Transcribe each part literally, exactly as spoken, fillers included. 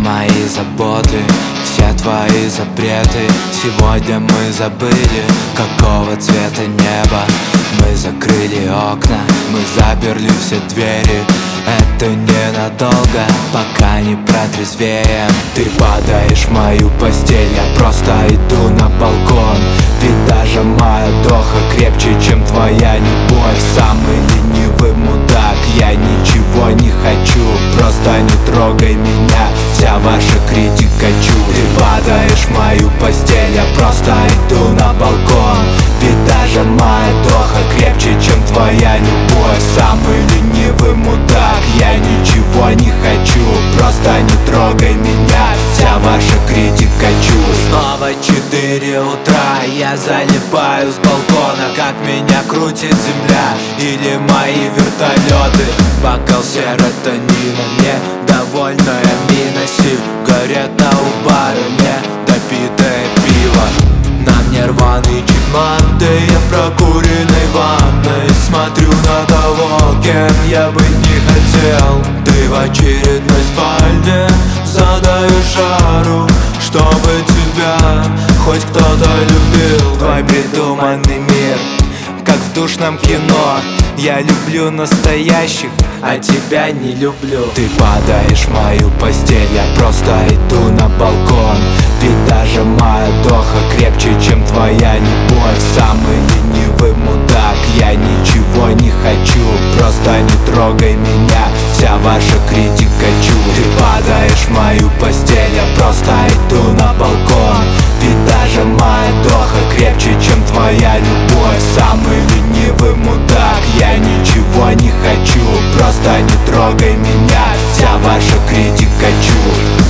мои заботы, все твои запреты. Сегодня мы забыли, какого цвета небо. Мы закрыли окна, мы заперли все двери. Это ненадолго, пока не протрезвеем. Ты падаешь в мою постель, я просто иду на балкон. Ведь даже моя доха крепче, чем твоя любовь. Самый ленивый мудак, я ничего не хочу. Просто не трогай меня, вся ваша критика чушь. Ты падаешь в мою постель, я просто иду на балкон. Ведь даже моя доха крепче, чем твоя любовь. Самый ленивый мудак, я ничего не хочу. Просто не трогай меня, вся ваша критика чушь. Снова четыре утра, я залипаю с балкона. Как меня крутит земля или мои вертолеты. Бокал серотонина, мне довольная мина. Сигарета у бара, не допитое пиво. На мне рваный чекман, да я в прокуренной ванной. Смотрю на того, кем я быть не хотел. Ты в очередной спальне задаешь жару, чтобы тебя хоть кто-то любил. Твой придуманный мир, как в душном кино. Я люблю настоящих, а тебя не люблю. Ты падаешь в мою постель, я просто иду на балкон. Ведь даже моя доха крепче, чем твоя любовь. Самый ленивый мудак, я ничего не хочу. Просто не трогай меня, вся ваша критика чушь. Ты падаешь в мою постель, я просто иду на балкон. Ведь даже моя доха крепче, чем твоя любовь. Самый ленивый мудак, я ничего не хочу. Просто не трогай меня, вся ваша критика чушь.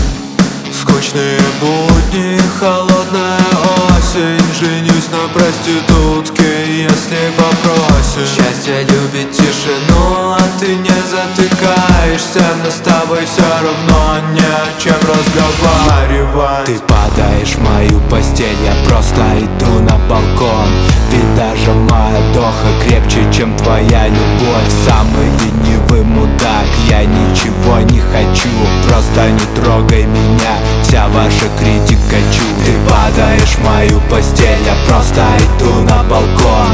Скучные будни, холодная осень. Женюсь на проститутке, если попросишь. Счастье любит тишину, а ты не затыкаешься. Но с тобой все равно не о чем разговаривать. Ты падаешь в мою постель, я просто иду на балкон. Ведь даже моя доха крепче, чем твоя любовь. Самый ленивый мудак, я ничего не хочу. Просто не трогай меня, вся ваша критика чушь. Ты падаешь в мою постель, я просто иду на балкон.